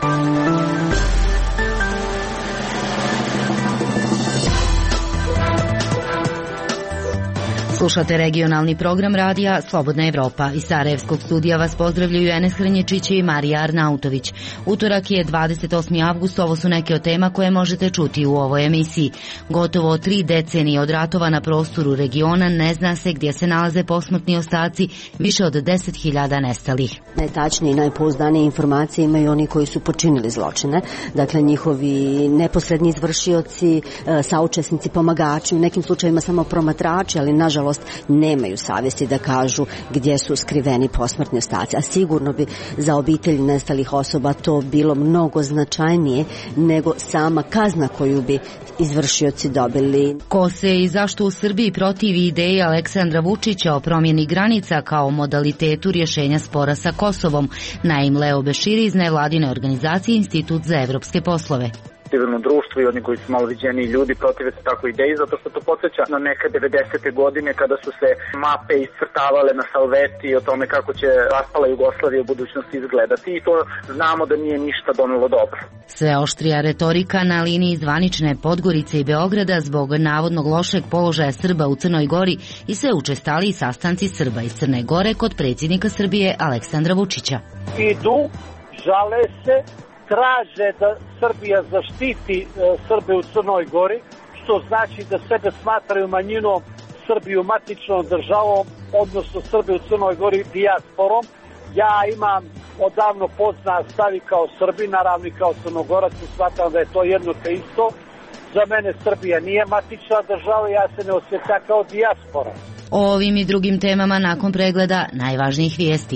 Slušate regionalni program radija Slobodna Evropa. Iz Sarajevskog studija vas pozdravljaju Enes Hrnječić i Marija Arnautović. Utorak je 28. avgust, ovo su neke od tema koje možete čuti u ovoj emisiji. Gotovo 3 decenije od ratova na prostoru regiona ne zna se gdje se nalaze posmrtni ostaci više od 10.000 nestalih. Najtačnije i najpouzdanije informacije imaju oni koji su počinili zločine, dakle njihovi neposredni izvršioci, saučesnici, pomagači, u nekim slučajevima samo promatrači, ali nažalost nemaju savjesti da kažu gdje su skriveni posmrtni ostaci, a sigurno bi za obitelj nestalih osoba to bilo mnogo značajnije nego sama kazna koju bi izvršioci dobili. Ko se i zašto u Srbiji protivi ideji Aleksandra Vučića o promjeni granica kao modalitetu rješenja spora sa Kosovom? Naim Leo Beširi iz nevladine organizacije Institut za evropske poslove. Civilno društvo i oni koji su malo viđeniji ljudi protive se takvoj ideji, zato što to podsjeća na neke 90. godine kada su se mape iscrtavale na salveti o tome kako će raspala Jugoslavija u budućnosti izgledati, i to znamo da nije ništa donelo dobro. Sve oštrija retorika na liniji zvanične Podgorice i Beograda zbog navodnog lošeg položaja Srba u Crnoj Gori i sve učestaliji sastanci Srba iz Crne Gore kod predsjednika Srbije Aleksandra Vučića. Idu, žale se, traže da Srbija zaštiti Srbe u Crnoj Gori, što znači da sebe smatraju manjinom, Srbiju matičnom državom, odnosno Srbe u Crnoj Gori dijasporom. Ja imam odavno poznat stav i kao Srbin, naravno i kao Crnogorac, i smatram da je to jedno te isto. Za mene Srbija nije matična država, ja se ne osjećam kao dijaspora. O ovim i drugim temama nakon pregleda najvažnijih vijesti.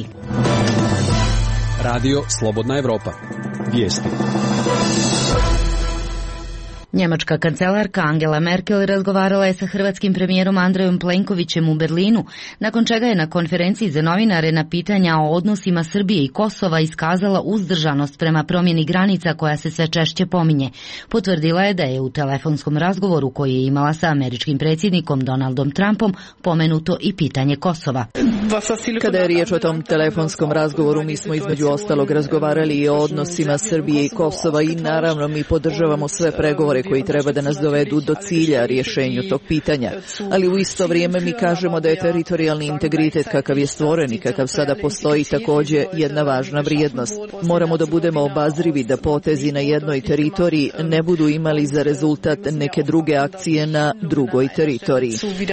Radio Slobodna Evropa. Vijesti. Njemačka kancelarka Angela Merkel razgovarala je sa hrvatskim premijerom Andrejom Plenkovićem u Berlinu, nakon čega je na konferenciji za novinare na pitanja o odnosima Srbije i Kosova iskazala uzdržanost prema promjeni granica koja se sve češće pominje. Potvrdila je da je u telefonskom razgovoru koji je imala sa američkim predsjednikom Donaldom Trumpom pomenuto i pitanje Kosova. Kada je riječ o tom telefonskom razgovoru, mi smo između ostalog razgovarali i o odnosima Srbije i Kosova i naravno mi podržavamo sve pregovore koji treba da nas dovedu do cilja rješenju tog pitanja. Ali u isto vrijeme mi kažemo da je teritorijalni integritet kakav je stvoren i kakav sada postoji također jedna važna vrijednost. Moramo da budemo obazrivi da potezi na jednoj teritoriji ne budu imali za rezultat neke druge akcije na drugoj teritoriji.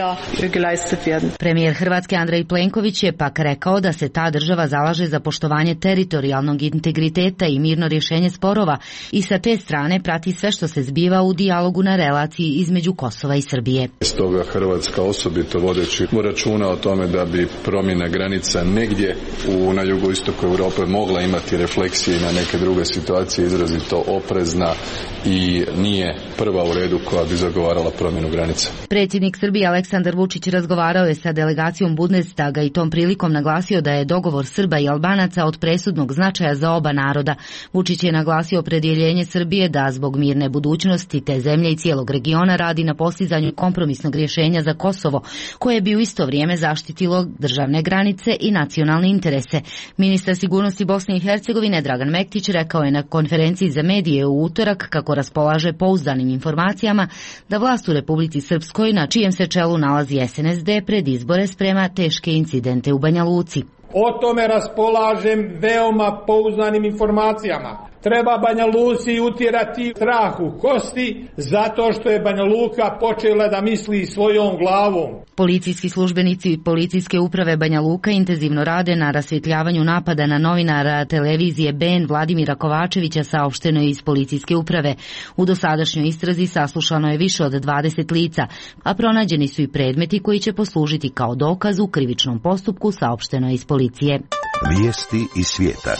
Premijer Hrvatske Andrej Plenković je pak rekao da se ta država zalaže za poštovanje teritorijalnog integriteta i mirno rješenje sporova i sa te strane prati sve što se zbiva u dijalogu na relaciji između Kosova i Srbije. Stoga Hrvatska osobito vodeći računa o tome da bi promjena granica negdje na jugoistoku Europe mogla imati refleksije na neke druge situacije, izrazito oprezna i nije prva u redu koja bi zagovarala promjenu granica. Predsjednik Srbije Aleksandar Vučić razgovarao je sa delegacijom Bundestaga i tom prilikom naglasio da je dogovor Srba i Albanaca od presudnog značaja za oba naroda. Vučić je naglasio opredjeljenje Srbije da zbog mirne budućnosti te zemlje i cijelog regiona radi na postizanju kompromisnog rješenja za Kosovo, koje bi u isto vrijeme zaštitilo državne granice i nacionalne interese. Ministar sigurnosti Bosne i Hercegovine Dragan Mektić rekao je na konferenciji za medije u utorak kako raspolaže pouzdanim informacijama da vlast u Republici Srpskoj, na čijem se čelu nalazi SNSD, pred izbore sprema teške incidente u Banja Luci. O tome raspolažem veoma pouzdanim informacijama. Treba Banja Luci utjerati strah u kosti zato što je Banja Luka počela da misli svojom glavom. Policijski službenici policijske uprave Banja Luka intenzivno rade na rasvjetljavanju napada na novinara televizije BN Vladimira Kovačevića, saopšteno je iz policijske uprave. U dosadašnjoj istrazi saslušano je više od 20 lica, a pronađeni su i predmeti koji će poslužiti kao dokaz u krivičnom postupku, saopšteno je iz policije. Vijesti iz svijeta.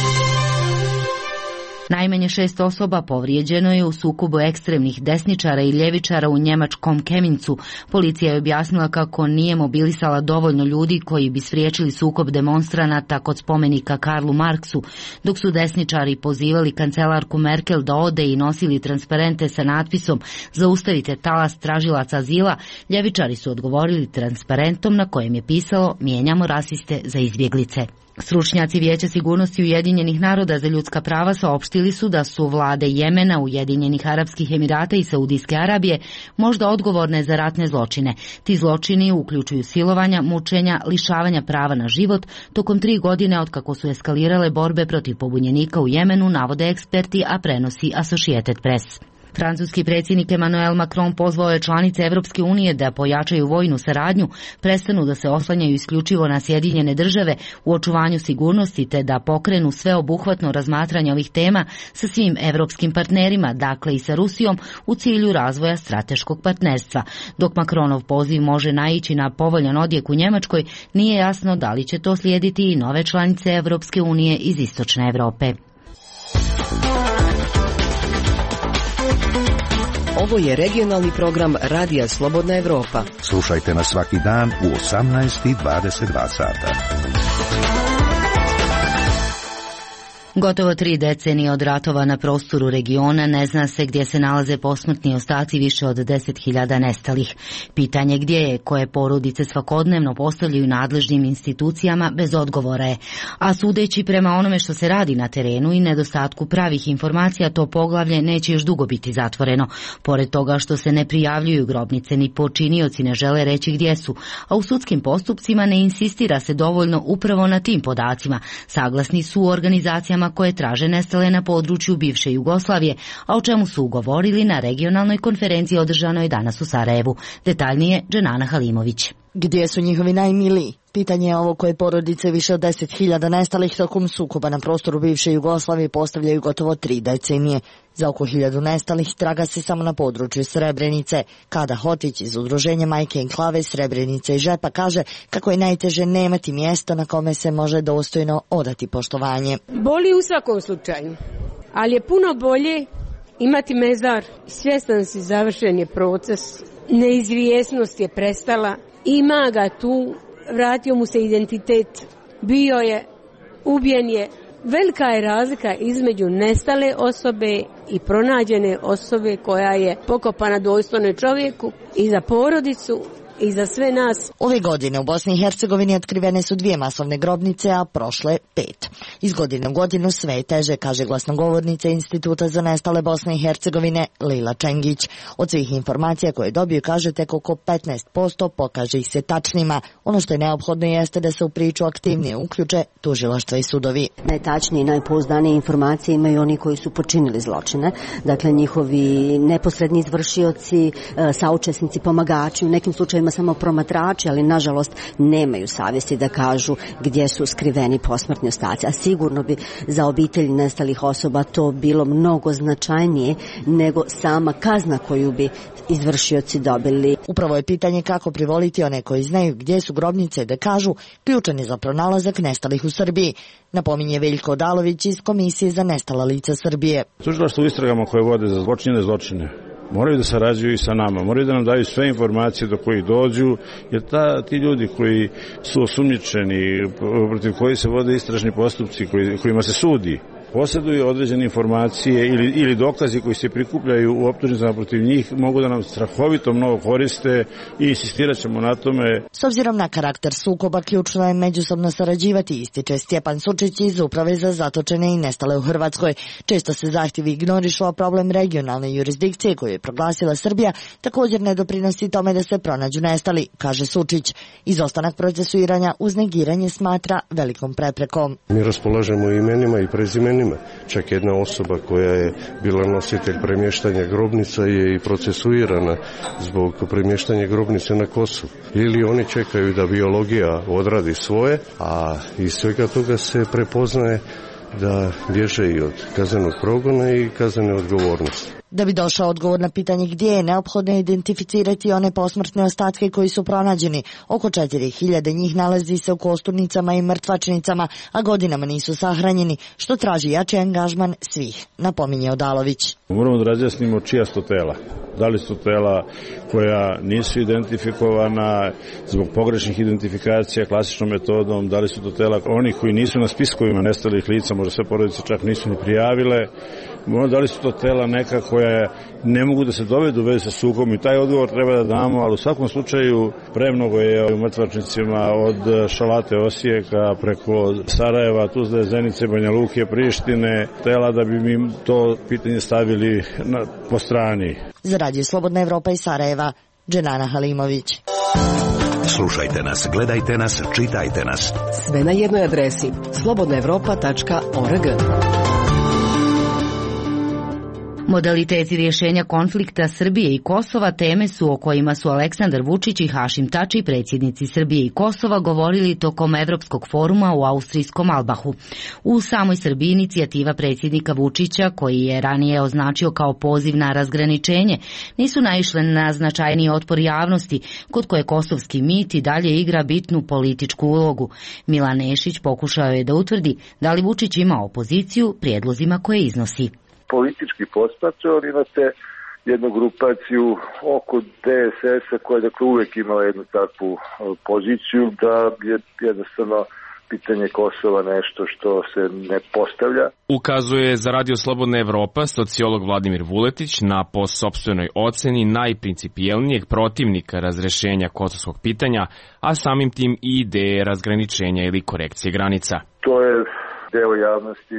Najmanje 6 osoba povrijeđeno je u sukobu ekstremnih desničara i ljevičara u njemačkom Kemincu. Policija je objasnila kako nije mobilisala dovoljno ljudi koji bi spriječili sukob demonstranata kod spomenika Karlu Marksu, dok su desničari pozivali kancelarku Merkel da ode i nosili transparente sa natpisom "Zaustavite talas tražilaca azila", ljevičari su odgovorili transparentom na kojem je pisalo "Mijenjamo rasiste za izbjeglice". Stručnjaci Vijeća sigurnosti Ujedinjenih naroda za ljudska prava saopštili su da su vlade Jemena, Ujedinjenih Arapskih Emirata i Saudijske Arabije možda odgovorne za ratne zločine. Ti zločini uključuju silovanja, mučenja, lišavanja prava na život tokom 3 godine od kako su eskalirale borbe protiv pobunjenika u Jemenu, navode eksperti, a prenosi Associated Press. Francuski predsjednik Emmanuel Macron pozvao je članice Evropske unije da pojačaju vojnu saradnju, prestanu da se oslanjaju isključivo na Sjedinjene države u očuvanju sigurnosti te da pokrenu sveobuhvatno razmatranje ovih tema sa svim evropskim partnerima, dakle i sa Rusijom, u cilju razvoja strateškog partnerstva. Dok Macronov poziv može naići na povoljan odjek u Njemačkoj, nije jasno da li će to slijediti i nove članice Evropske unije iz Istočne Evrope. Ovo je regionalni program Radija Slobodna Evropa. Slušajte nas svaki dan u 18:22 sata. Gotovo 3 decenije od ratova na prostoru regiona ne zna se gdje se nalaze posmrtni ostaci više od 10.000 nestalih. Pitanje gdje je, koje porodice svakodnevno postavljaju nadležnim institucijama, bez odgovora je. A sudeći prema onome što se radi na terenu i nedostatku pravih informacija, to poglavlje neće još dugo biti zatvoreno. Pored toga što se ne prijavljuju grobnice, ni počinioci ne žele reći gdje su, a u sudskim postupcima ne insistira se dovoljno upravo na tim podacima. Saglasni su u organizacijama koje traže nestale na području bivše Jugoslavije, a o čemu su ugovorili na regionalnoj konferenciji održanoj danas u Sarajevu. Detaljnije Dženana Halimović. Gdje su njihovi najmiliji? Pitanje je ovo koje porodice više od 10.000 nestalih tokom sukoba na prostoru bivše Jugoslavije postavljaju gotovo 3 decenije. Za oko 1000 nestalih traga se samo na području Srebrenice. Kada Hotić iz udruženja Majke Enklave Srebrenice i Žepa kaže kako je najteže nemati mjesto na kome se može dostojno odati poštovanje. Boli u svakom slučaju, ali je puno bolje imati mezar. Svjestan si, završen je proces, neizvjesnost je prestala, ima ga tu, vratio mu se identitet, bio je, ubijen je. Velika je razlika između nestale osobe i pronađene osobe koja je pokopana dostojno čovjeku, i za porodicu i za sve nas. Ove godine u Bosni i Hercegovini otkrivene su 2 masovne grobnice, a prošle 5. Iz godine u godinu sve je teže, kaže glasnogovornica Instituta za nestale Bosne i Hercegovine Lila Čengić. Od svih informacija koje dobiju, kaže, tek oko 15% pokaže ih se tačnima. Ono što je neophodno jeste da se u priču aktivnije uključe tužilaštva i sudovi. Najtačnije i najpouzdanije informacije imaju oni koji su počinili zločine, dakle njihovi neposredni izvršioci, saučesnici, pomagači, u nekim slučajevima samo promatrači, ali nažalost nemaju savjesti da kažu gdje su skriveni posmrtni ostaci. A sigurno bi za obitelji nestalih osoba to bilo mnogo značajnije nego sama kazna koju bi izvršioci dobili. Upravo je pitanje kako privoliti one koji znaju gdje su grobnice da kažu ključan je za pronalazak nestalih u Srbiji, napominje Veljko Odalović iz Komisije za nestala lica Srbije. Tužilaštvo u istragama koje vode za zločine moraju da sarađuju i sa nama, moraju da nam daju sve informacije do kojih dođu, jer ti ljudi koji su osumnjičeni, protiv koji se vode istražni postupci, kojima se sudi, posjeduju određene informacije ili dokazi koji se prikupljaju u optužnicama protiv njih, mogu da nam strahovito mnogo koriste i insistirat ćemo na tome. S obzirom na karakter sukoba, ključno je međusobno sarađivati, ističe Stjepan Sučić iz Uprave za zatočene i nestale u Hrvatskoj. Često se zahtjevi ignorišu, a problem regionalne jurisdikcije koju je proglasila Srbija također ne doprinosi tome da se pronađu nestali, kaže Sučić. Izostanak procesuiranja uz negiranje smatra velikom preprekom. Mi raspolažemo imenima i prezimenima. Čak jedna osoba koja je bila nositelj premještanja grobnica je i procesuirana zbog premještanja grobnice na Kosovu. Ili oni čekaju da biologija odradi svoje, a iz svega toga se prepoznaje da bježe i od kaznenog progona i kaznene odgovornosti. Da bi došao odgovor na pitanje gdje je, neophodno identificirati one posmrtne ostatke koji su pronađeni. Oko 4.000 njih nalazi se u kosturnicama i mrtvačnicama, a godinama nisu sahranjeni, što traži jači angažman svih, napominje Odalović. Moramo da razjasnimo čija su tela. Da li su tela koja nisu identifikovana zbog pogrešnih identifikacija klasičnom metodom, da li su to tela onih koji nisu na spiskovima nestalih lica, možda sve porodice čak nisu ni prijavile, da li su to tela neka koja koja ne mogu da se dovedu u vezi sa sukom i taj odgovor treba da damo, ali u svakom slučaju premnogo je u mrtvačnicima od Šalate, Osijeka, preko Sarajeva, Tuzle, Zenice, Banja Luke, Prištine, tela da bi mi to pitanje stavili po strani. Za Radio Slobodna Evropa iz Sarajeva, Dženana Halimović. Slušajte nas, gledajte nas, čitajte nas. Sve na jednoj adresi slobodnaevropa.org. Modaliteti rješenja konflikta Srbije i Kosova teme su o kojima su Aleksandar Vučić i Hašim Tači, predsjednici Srbije i Kosova, govorili tokom Evropskog foruma u austrijskom Albahu. U samoj Srbiji inicijativa predsjednika Vučića, koji je ranije označio kao poziv na razgraničenje, nisu naišle na značajniji otpor javnosti, kod koje kosovski mit i dalje igra bitnu političku ulogu. Milan Nešić pokušao je da utvrdi da li Vučić ima opoziciju prijedlozima koje iznosi. Politički posmatrano imate jednu grupaciju oko DSS-a koja dakle uvek imala jednu takvu poziciju da je jednostavno pitanje Kosova nešto što se ne postavlja. Ukazuje za Radio Slobodna Evropa sociolog Vladimir Vuletić na po sopstvenoj oceni najprincipijelnijeg protivnika razrešenja kosovskog pitanja, a samim tim i ideje razgraničenja ili korekcije granica. To je deo javnosti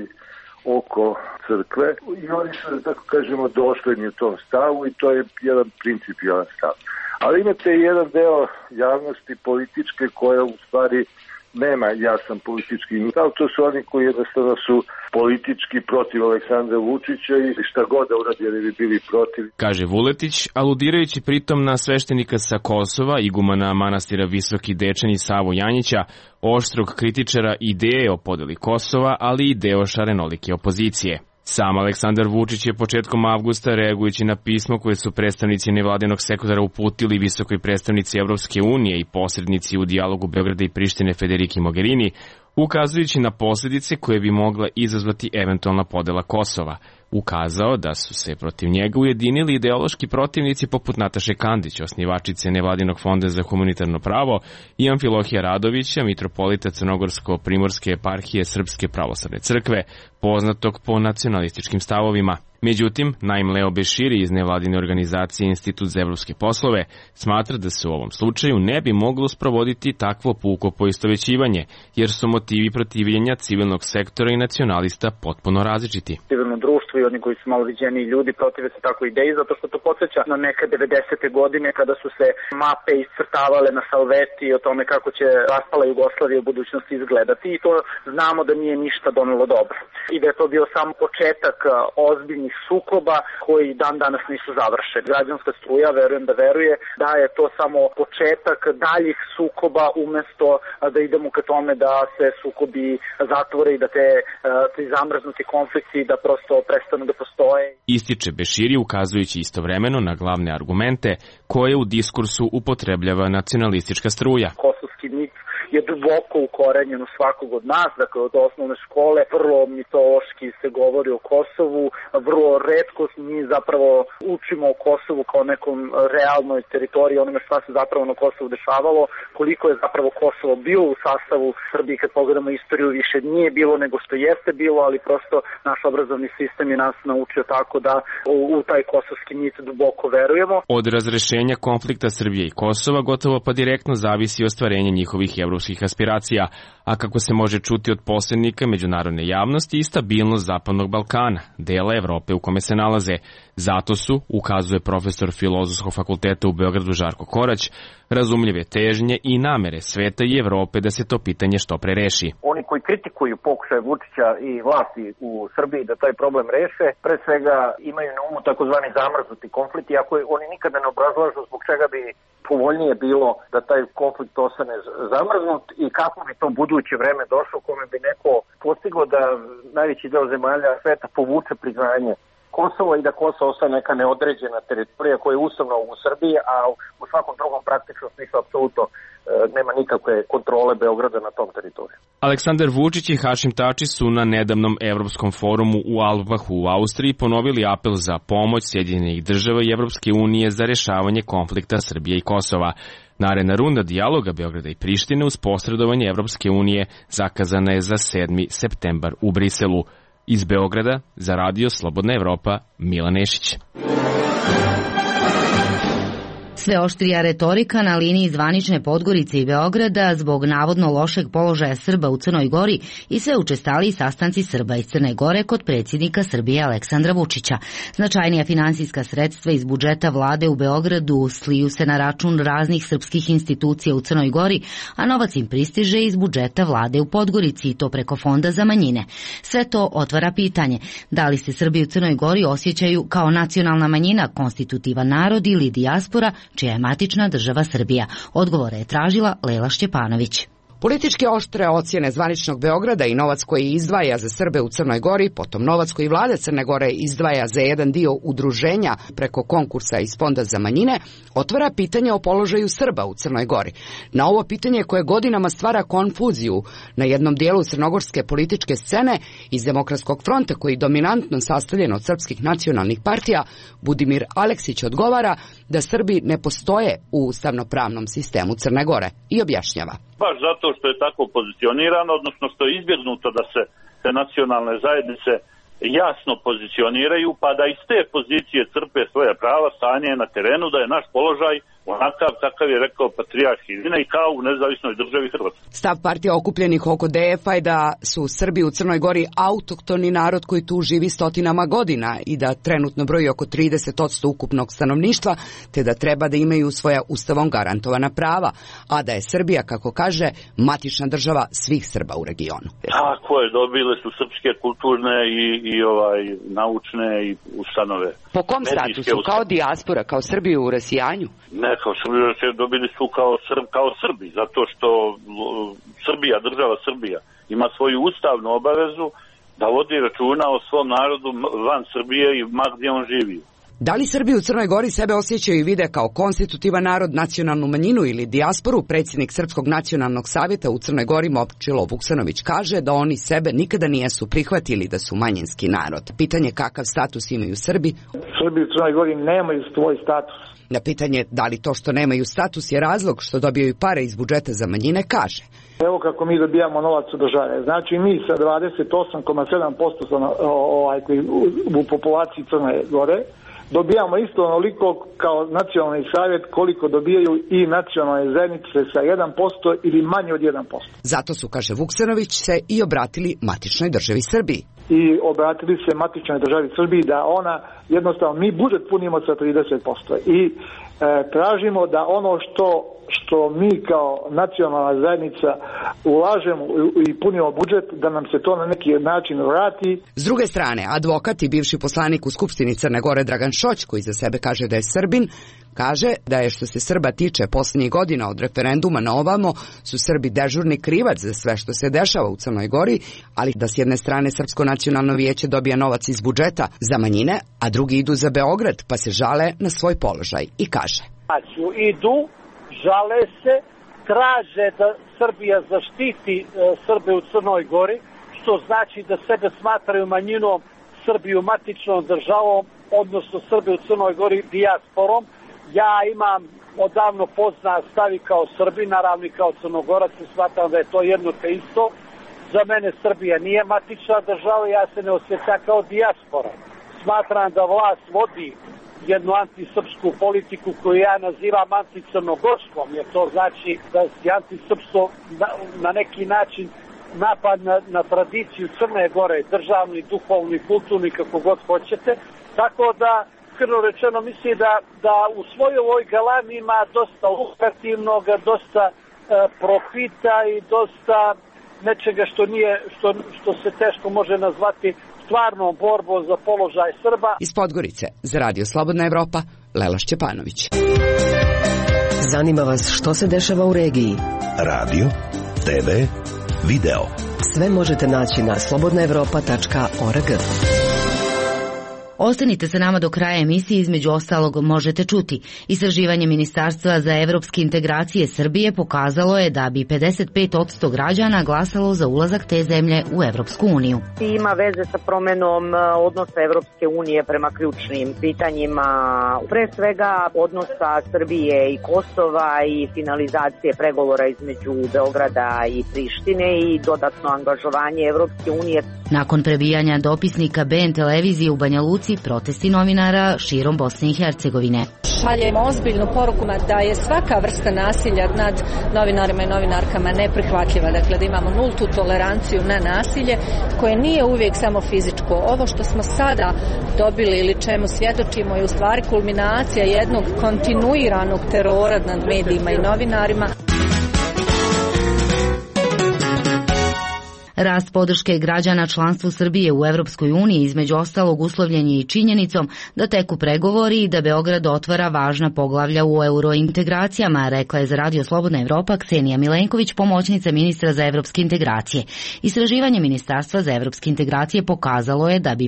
oko crkve i oni su, da tako kažemo, dosledni u tom stavu i to je jedan principijalan stav. Ali imate i jedan deo javnosti političke koja u stvari nema jasan politički stav, to su oni koji jednostavno su politički protiv Aleksandra Vučića i šta god da uradi jer bi bili protiv. Kaže Vuletić, aludirajući pritom na sveštenika sa Kosova, igumana manastira Visoki Dečani Savu Janjića, oštrog kritičara ideje o podeli Kosova, ali i deo šarenolike opozicije. Sam Aleksandar Vučić je početkom avgusta, reagujući na pismo koje su predstavnici nevladinog sektora uputili visokoj predstavnici Evropske unije i posrednici u dijalogu Beograda i Prištine Federiki Mogherini, ukazujući na posljedice koje bi mogla izazvati eventualna podela Kosova, ukazao da su se protiv njega ujedinili ideološki protivnici poput Nataše Kandić, osnivačice Nevladinog fonda za humanitarno pravo, i Amfilohija Radovića, mitropolita Crnogorsko-primorske eparhije Srpske pravoslavne crkve, poznatog po nacionalističkim stavovima. Međutim, Naim Leo Beširi iz nevladine organizacije Institut za evropske poslove smatra da se u ovom slučaju ne bi moglo sprovoditi takvo puko poistovećivanje, jer su motivi protivljenja civilnog sektora i nacionalista potpuno različiti. Civilno društvo i oni koji su malo viđeniji ljudi protive se takvoj ideji, zato što to podsjeća na neke 90. godine kada su se mape iscrtavale na salveti o tome kako će raspala Jugoslavija u budućnosti izgledati i to znamo da nije ništa donelo dobro. I da je to bio samo početak ozbiljnih sukoba koji dan danas nisu završeni. Građanska struja, verujem da veruje, da je to samo početak daljih sukoba umesto da idemo ka tome da se sukobi zatvore i da te zamrznuti konflikti da prosto prestanu da postoje. Ističe Beširi ukazujući istovremeno na glavne argumente koje u diskursu upotrebljava nacionalistička struja. Kosovski mit je duboko ukorenjen u svakog od nas, dakle od osnovne škole, vrlo mitološki se govori o Kosovu, vrlo retko mi zapravo učimo o Kosovu kao nekom realnoj teritoriji, onome šta se zapravo na Kosovu dešavalo, koliko je zapravo Kosovo bilo u sastavu Srbije, kad pogledamo istoriju, više nije bilo nego što jeste bilo, ali prosto naš obrazovni sistem je nas naučio tako da u taj kosovski mit duboko verujemo. Od razrešenja konflikta Srbije i Kosova gotovo pa direktno zavisi ostvarenje njihovih evropskih aspiracija, a kako se može čuti od posrednika međunarodne javnosti, i stabilnost Zapadnog Balkana, dela Evrope u kome se nalaze. Zato su, ukazuje profesor Filozofskog fakulteta u Beogradu Žarko Korać, razumljive težnje i namere sveta i Evrope da se to pitanje što pre reši. Oni koji kritikuju pokušaje Vučića i vlasti u Srbiji da taj problem reše, pre svega imaju na umu takozvani zamrznuti konflikt, iako oni nikada ne obrazlažu zbog čega bi povoljnije bilo da taj konflikt ostane zamrznut i kako bi to buduće vreme došlo kome bi neko postiglo da najveći deo zemalja sveta povuče priznanje Kosova i da Kosovo ostane neka neodređena teritorija koja je ustavna u Srbiji, a u svakom drugom praktičnom smislu apsolutno nema nikakve kontrole Beograda na tom teritoriju. Aleksandar Vučić i Hašim Tači su na nedavnom Evropskom forumu u Albahu u Austriji ponovili apel za pomoć Sjedinjenih država i Evropske unije za rešavanje konflikta Srbije i Kosova. Naredna runda dijaloga Beograda i Prištine uz posredovanje Evropske unije zakazana je za 7. septembar u Briselu. Iz Beograda za Radio Slobodna Evropa, Milan Nešić. Sve oštrija retorika na liniji zvanične Podgorice i Beograda zbog navodno lošeg položaja Srba u Crnoj Gori i sve učestaliji sastanci Srba iz Crne Gore kod predsjednika Srbije Aleksandra Vučića. Značajnija finansijska sredstva iz budžeta vlade u Beogradu sliju se na račun raznih srpskih institucija u Crnoj Gori, a novac im pristiže iz budžeta vlade u Podgorici i to preko Fonda za manjine. Sve to otvara pitanje da li se Srbi u Crnoj Gori osjećaju kao nacionalna manjina, konstitutivan narod ili dijaspora, čija je matična država Srbija. Odgovore je tražila Lela Šćepanović. Političke oštre ocjene zvaničnog Beograda i novac koji izdvaja za Srbe u Crnoj Gori, potom novac koji vlada Crne Gore izdvaja za jedan dio udruženja preko konkursa iz Fonda za manjine, otvara pitanje o položaju Srba u Crnoj Gori. Na ovo pitanje koje godinama stvara konfuziju na jednom dijelu crnogorske političke scene iz Demokratskog fronta koji je dominantno sastavljen od srpskih nacionalnih partija, Budimir Aleksić odgovara da Srbi ne postoje u ustavno-pravnom sistemu Crne Gore i objašnjava. Baš zato što je tako pozicionirano, odnosno što je izbjegnuto da se te nacionalne zajednice jasno pozicioniraju, pa da iz te pozicije crpe svoje prava, stanje na terenu, da je naš položaj onakav kakav je rekao patrijarh Ilina i kao u nezavisnoj državi Hrvatske. Stav partija okupljenih oko DF-a je da su Srbi u Crnoj Gori autohtoni narod koji tu živi stotinama godina i da trenutno broji oko 30% ukupnog stanovništva, te da treba da imaju svoja ustavom garantovana prava, a da je Srbija, kako kaže, matična država svih Srba u regionu. Tako je, dobile su srpske kulturne i naučne i ustanove. Po kom statusu? Kao dijaspora, kao Srbi u rasijanju? Ne, kao Srbi, dobili su kao Srbi, zato što Srbija, država Srbija, ima svoju ustavnu obavezu da vodi računa o svom narodu van Srbije i ma gdje on živi. Da li Srbi u Crnoj Gori sebe osjećaju i vide kao konstitutivan narod, nacionalnu manjinu ili dijasporu, predsjednik Srpskog nacionalnog savjeta u Crnoj Gori Momčilo Vuksanović kaže da oni sebe nikada nisu prihvatili da su manjinski narod. Pitanje kakav status imaju Srbi? Srbi u Crnoj Gori nemaju svoj status. Na pitanje da li to što nemaju status je razlog što dobijaju pare iz budžeta za manjine kaže: Evo kako mi dobijamo novac od države. Znači mi sa 28,7% u populaciji Crne Gore dobijamo isto onoliko kao nacionalni savjet koliko dobijaju i nacionalne zajednice sa 1% ili manje od 1%. Zato su, kaže Vuksanović, se i obratili matičnoj državi Srbiji. I obratili se matičnoj državi Srbiji da ona, jednostavno, mi budžet punimo sa 30% i tražimo da ono što mi kao nacionalna zajednica ulažemo i punimo budžet, da nam se to na neki način vrati. S druge strane, advokat i bivši poslanik u Skupštini Crne Gore Dragan Šoć, koji za sebe kaže da je Srbin, kaže da je što se Srba tiče posljednjih godina od referenduma na ovamo su Srbi dežurni krivac za sve što se dešava u Crnoj Gori, ali da s jedne strane Srpsko nacionalno vijeće dobija novac iz budžeta za manjine, a drugi idu za Beograd pa se žale na svoj položaj i kaže: Idu, žale se, traže da Srbija zaštiti Srbe u Crnoj Gori, što znači da sebe smatraju manjinom, Srbiju matičnom državom, odnosno Srbe u Crnoj Gori dijasporom. Ja imam odavno poznat stavi kao Srbin, naravno i kao Crnogorac, i smatram da je to jedno te isto. Za mene Srbija nije matična država, ja se ne osjećam kao dijaspora. Smatram da vlast vodi jednu antisrpsku politiku koju ja nazivam anticrnogorskom, jer to znači da je antisrpstvo na neki način napad na tradiciju Crne Gore, državni, duhovni, kulturni, kako god hoćete. Tako da, iskreno rečeno, mislim da u svojoj ovoj galami ima dosta lukrativnog, dosta profita i dosta nečega što se teško može nazvati stvarnom borbom za položaj Srba. Iz Podgorice za Radio Slobodna Evropa, Lela Šćepanović. Zanima vas što se dešava u regiji? Radio, TV, video. Sve možete naći na slobodnaevropa.org. Ostanite sa nama do kraja emisije, između ostalog možete čuti. Istraživanje Ministarstva za evropske integracije Srbije pokazalo je da bi 55% građana glasalo za ulazak te zemlje u Evropsku uniju. Ima veze sa promenom odnosa Evropske unije prema ključnim pitanjima, pre svega odnosa Srbije i Kosova i finalizacije pregovora između Beograda i Prištine i dodatno angažovanje Evropske unije Nakon prebijanja dopisnika BN televizije u Banja Luci, protesti novinara širom Bosne i Hercegovine. Šaljemo ozbiljnu poruku da je svaka vrsta nasilja nad novinarima i novinarkama neprihvatljiva. Dakle, da imamo nultu toleranciju na nasilje, koje nije uvijek samo fizičko. Ovo što smo sada dobili ili čemu svjedočimo je u stvari kulminacija jednog kontinuiranog terora nad medijima i novinarima. Rast podrške građana članstvu Srbije u Evropskoj uniji između ostalog uslovljen je i činjenicom da teku pregovori i da Beograd otvara važna poglavlja u eurointegracijama, rekla je za Radio Slobodna Evropa Ksenija Milenković, pomoćnica ministra za evropske integracije. Istraživanje Ministarstva za evropske integracije pokazalo je da bi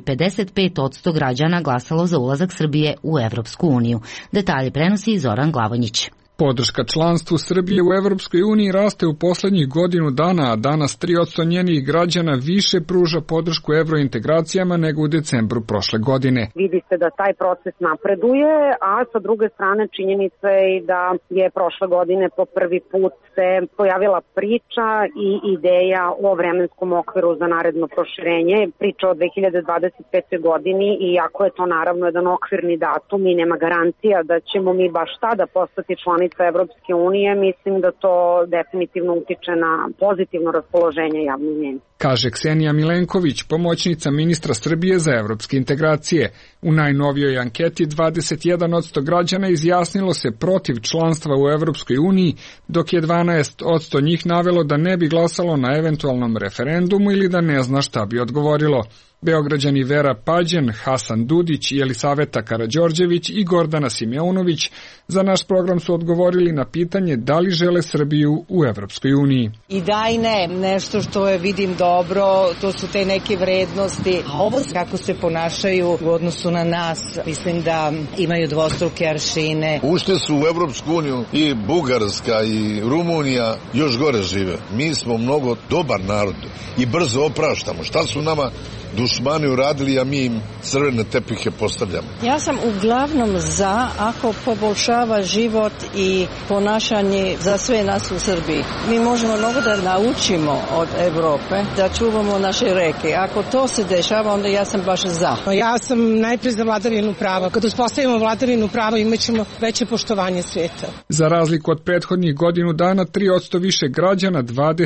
55% građana glasalo za ulazak Srbije u Evropsku uniju. Detalje prenosi Zoran Glavonjić. Podrška članstvu Srbije u Evropskoj uniji raste u poslednjih godinu dana, a danas 3% njenih građana više pruža podršku evrointegracijama nego u decembru prošle godine. Vidi se da taj proces napreduje, a sa druge strane činjenica je i da je prošle godine po prvi put se pojavila priča i ideja o vremenskom okviru za naredno proširenje, priča o 2025. godini, i ako je to naravno jedan okvirni datum i nema garancija da ćemo mi baš tada postati članice Evropske unije, mislim da to definitivno utiče na pozitivno raspoloženje javnog mnjenja. Kaže Ksenija Milenković, pomoćnica ministra Srbije za evropske integracije. U najnovijoj anketi 21% građana izjasnilo se protiv članstva u Evropskoj uniji, dok je 12% njih navelo da ne bi glasalo na eventualnom referendumu ili da ne zna šta bi odgovorilo. Beograđani Vera Pađen, Hasan Dudić, Jelisaveta Karađorđević i Gordana Simeunović za naš program su odgovorili na pitanje da li žele Srbiju u Evropskoj uniji. I da i ne, nešto što je vidim dobro, to su te neke vrednosti. A ovo kako se ponašaju u odnosu na nas, mislim da imaju dvostruke aršine. Ušli su u Evropsku uniju i Bugarska i Rumunija, još gore žive. Mi smo mnogo dobar narod i brzo opraštamo. Šta su nama dušmani uradili, a mi im crvene tepihe postavljamo? Ja sam uglavnom za, ako poboljšava život i ponašanje za sve nas u Srbiji. Mi možemo mnogo da naučimo od Evrope, da čuvamo naše reke. Ako to se dešava, onda ja sam baš za. Ja sam najprije za vladavinu prava. Kad uspostavimo vladavinu prava, imat ćemo veće poštovanje svijeta. Za razliku od prethodnih godinu dana, 3% više građana,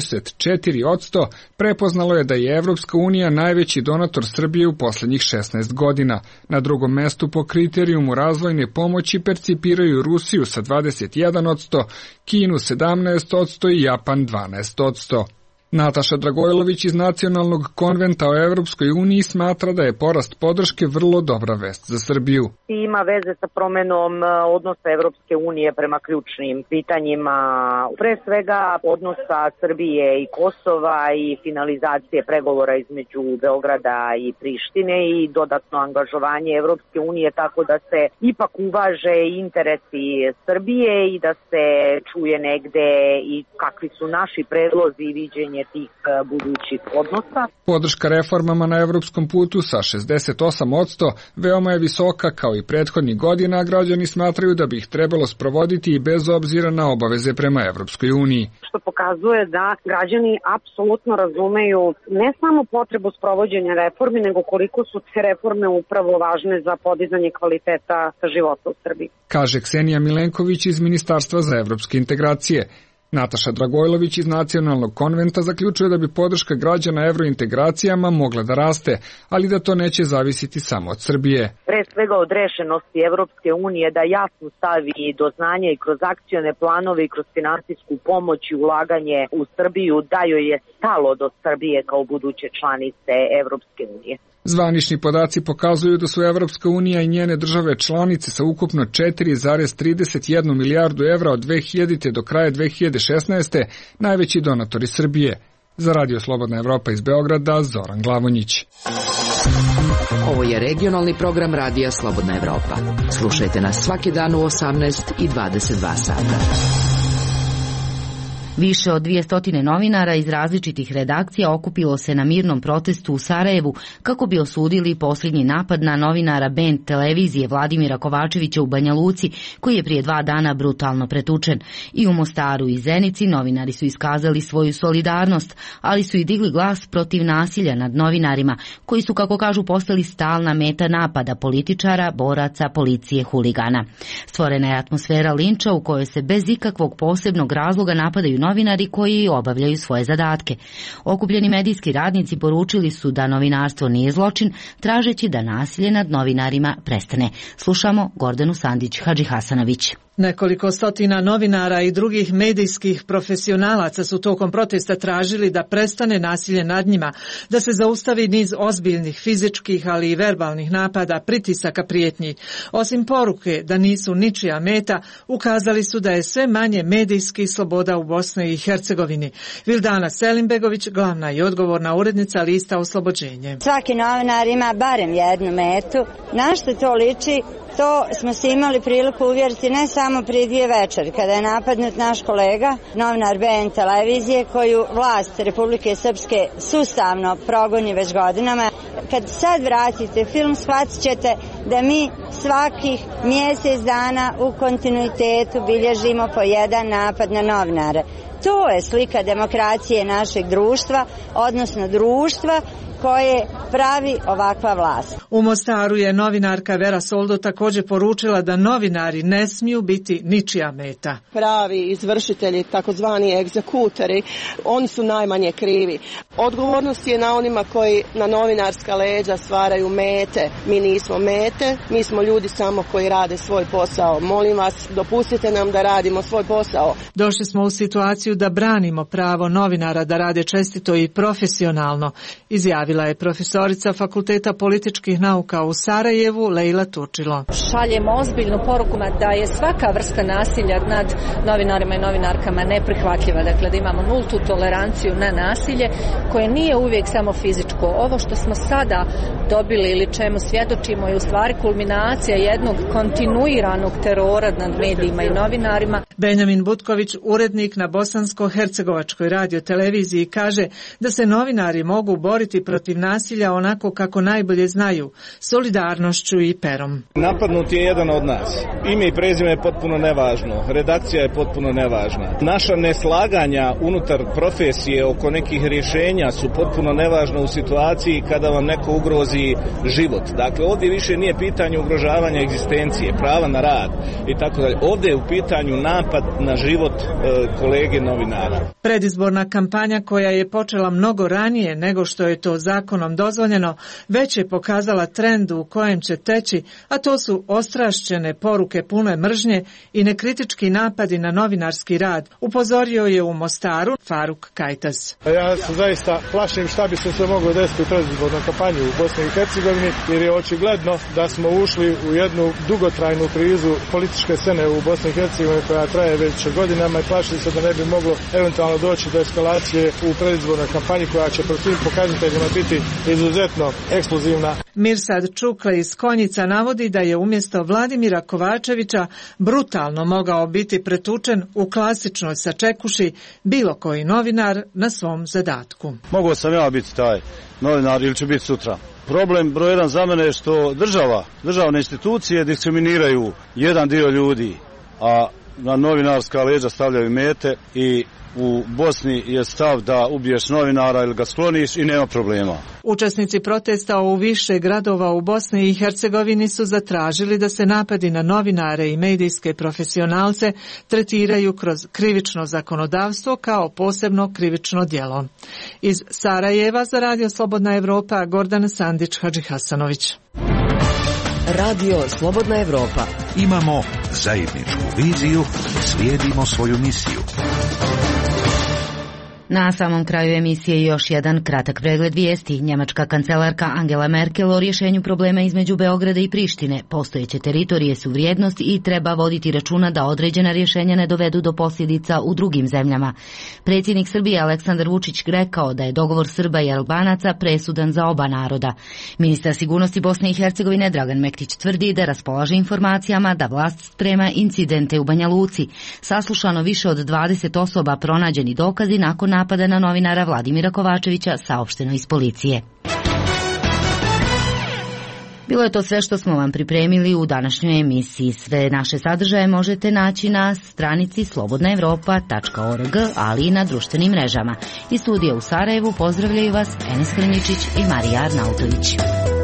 24%, prepoznalo je da je Evropska unija najveći donator Srbije u poslednjih 16 godina. Na drugom mestu po kriterijumu razvojne pomoći percipiraju Rusiju sa 21%, Kinu 17% i Japan 12%. Nataša Dragojlović iz Nacionalnog konventa o Evropskoj uniji smatra da je porast podrške vrlo dobra vest za Srbiju. Ima veze sa promenom odnosa Evropske unije prema ključnim pitanjima, pre svega odnosa Srbije i Kosova i finalizacije pregovora između Beograda i Prištine i dodatno angažovanje Evropske unije, tako da se ipak uvaže interesi Srbije i da se čuje negde i kakvi su naši predlozi i viđenje tih budućih odnosa. Podrška reformama na evropskom putu sa 68% veoma je visoka kao i prethodnih godina, a građani smatraju da bi ih trebalo sprovoditi i bez obzira na obaveze prema Evropskoj uniji. Što pokazuje da građani apsolutno razumeju ne samo potrebu sprovođenja reformi, nego koliko su te reforme upravo važne za podizanje kvaliteta života u Srbiji. Kaže Ksenija Milenković iz Ministarstva za evropske integracije. Nataša Dragojlović iz Nacionalnog konventa zaključuje da bi podrška građana evrointegracijama mogla da raste, ali da to neće zavisiti samo od Srbije. Pre svega od rešenosti Evropske unije da jasno stavi do znanja i kroz akcione planove i kroz finansijsku pomoć i ulaganje u Srbiju da joj je stalo do Srbije kao buduće članice Evropske unije. Zvanični podaci pokazuju da su Evropska unija i njene države članice sa ukupno 4,31 milijardu evra od 2000. do kraja 2016. najveći donatori Srbije. Za Radio Slobodna Evropa iz Beograda, Zoran Glavonjić. Ovo je regionalni program Radija Slobodna Evropa. Slušajte nas svaki dan u 18 i 22 sata. Više od 200 novinara iz različitih redakcija okupilo se na mirnom protestu u Sarajevu kako bi osudili posljednji napad na novinara Bend televizije Vladimira Kovačevića u Banja Luci, koji je prije 2 dana brutalno pretučen. I u Mostaru i Zenici novinari su iskazali svoju solidarnost, ali su i digli glas protiv nasilja nad novinarima, koji su, kako kažu, postali stalna meta napada političara, boraca, policije, huligana. Stvorena je atmosfera linča u kojoj se bez ikakvog posebnog razloga napadaju novinari koji obavljaju svoje zadatke. Okupljeni medijski radnici poručili su da novinarstvo nije zločin, tražeći da nasilje nad novinarima prestane. Slušamo Gordanu Sandić Hadžihasanović. Nekoliko stotina novinara i drugih medijskih profesionalaca su tokom protesta tražili da prestane nasilje nad njima, da se zaustavi niz ozbiljnih fizičkih, ali i verbalnih napada, pritisaka, prijetnji. Osim poruke da nisu ničija meta, ukazali su da je sve manje medijskih sloboda u Bosni i Hercegovini. Vildana Selimbegović, glavna i odgovorna urednica lista Oslobođenje. Svaki novinar ima barem jednu metu. Na što to liči? To smo se imali priliku uvjeriti ne samo prije 2 večeri, kada je napadnut naš kolega, novinar BN televizije, koju vlast Republike Srpske sustavno progoni već godinama. Kad sad vratite film, shvatit ćete da mi svakih mjesec dana u kontinuitetu bilježimo po jedan napad na novinare. To je slika demokracije našeg društva, odnosno društva koje pravi ovakva vlast. U Mostaru je novinarka Vera Soldo također poručila da novinari ne smiju biti ničija meta. Pravi izvršitelji, takozvani egzekutori, oni su najmanje krivi. Odgovornost je na onima koji na novinarska leđa stvaraju mete. Mi nismo mete, mi smo ljudi samo koji rade svoj posao. Molim vas, dopustite nam da radimo svoj posao. Došli smo u situaciju da branimo pravo novinara da rade čestito i profesionalno, izjavila je profesorica Fakulteta političkih nauka u Sarajevu Lejla Turčilo. Šaljemo ozbiljnu poruku da je svaka vrsta nasilja nad novinarima i novinarkama neprihvatljiva. Dakle, da imamo nultu toleranciju na nasilje koje nije uvijek samo fizičko. Ovo što smo sada dobili ili čemu svjedočimo je u stvari kulminacija jednog kontinuiranog terora nad medijima i novinarima. Benjamin Butković, urednik na Bosansko-hercegovačkoj radioteleviziji, kaže da se novinari mogu boriti protiv nasilja onako kako najbolje znaju, solidarnošću i perom. Napadnut je jedan od nas. Ime i prezime je potpuno nevažno, redakcija je potpuno nevažna. Naša neslaganja unutar profesije oko nekih rješenja su potpuno nevažna u situaciji kada vam neko ugrozi život. Dakle, ovdje više nije pitanje ugrožavanja egzistencije, prava na rad i tako dalje. Ovdje je u pitanju napad na život kolege novinara. Predizborna kampanja koja je počela mnogo ranije nego što je to zakonom dozvoljeno, već je pokazala trend u kojem će teći, a to su ostrašćene poruke pune mržnje i nekritički napadi na novinarski rad, upozorio je u Mostaru Faruk Kajtas. Ja se zaista plašim šta bi se sve moglo desiti u predizbornoj kampanji u Bosni i Hercegovini, jer je očigledno da smo ušli u jednu dugotrajnu krizu političke scene u Bosni i Hercegovini koja traje već godinama i plašim se da ne bi moglo eventualno doći do eskalacije u predizbornoj kampanji koja će po svim pokazateljima biti izuzetno eksplozivna. Mirsad Čukle iz Konjica navodi da je umjesto Vladimira Kovačevića brutalno mogao biti pretučen u klasičnoj sačekuši bilo koji novinar na svom zadatku. Mogao sam ja biti taj novinar ili ću biti sutra. Problem broj 1 za mene je što državne institucije diskriminiraju jedan dio ljudi, a na novinarska leđa stavljaju mete i u Bosni je stav da ubiješ novinara ili ga skloniš i nema problema. Učesnici protesta u više gradova u Bosni i Hercegovini su zatražili da se napadi na novinare i medijske profesionalce tretiraju kroz krivično zakonodavstvo kao posebno krivično djelo. Iz Sarajeva za Radio Slobodna Evropa Gordana Sandić Hadžihasanović. Radio Slobodna Evropa. Imamo zajedničku viziju, slijedimo svoju misiju. Na samom kraju emisije još jedan kratak pregled vijesti. Njemačka kancelarka Angela Merkel o rješenju problema između Beograda i Prištine. Postojeće teritorije su vrijednost i treba voditi računa da određena rješenja ne dovedu do posljedica u drugim zemljama. Predsjednik Srbije Aleksandar Vučić rekao da je dogovor Srba i Albanaca presudan za oba naroda. Ministar sigurnosti Bosne i Hercegovine Dragan Mektić tvrdi da raspolaže informacijama da vlast sprema incidente u Banja Luci. Saslušano više od 20 osoba, pronađeni dokazi nakon napada na novinara Vladimira Kovačevića, saopšteno iz policije. Bilo je to sve što smo vam pripremili u današnjoj emisiji. Sve naše sadržaje možete naći na stranici slobodnaevropa.org, ali i na društvenim mrežama. Iz studija u Sarajevu pozdravljaju vas Enes Hrničić i Marija Arnautović.